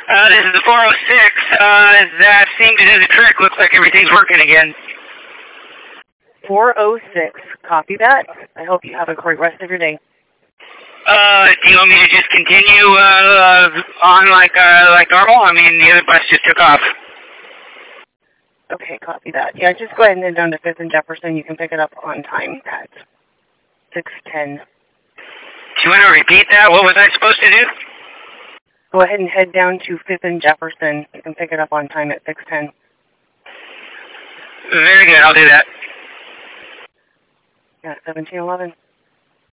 This is the 406. That seemed to do the trick. Looks like everything's working again. 406. Copy that. I hope you have a great rest of your day. Do you want me to just continue on like normal? I mean, the other bus just took off. Okay, copy that. Yeah, just go ahead and head down to 5th and Jefferson. You can pick it up on time at 6:10. Do you want to repeat that? What was I supposed to do? Go ahead and head down to 5th and Jefferson. You can pick it up on time at 6:10. Very good. I'll do that. Yeah, 1711.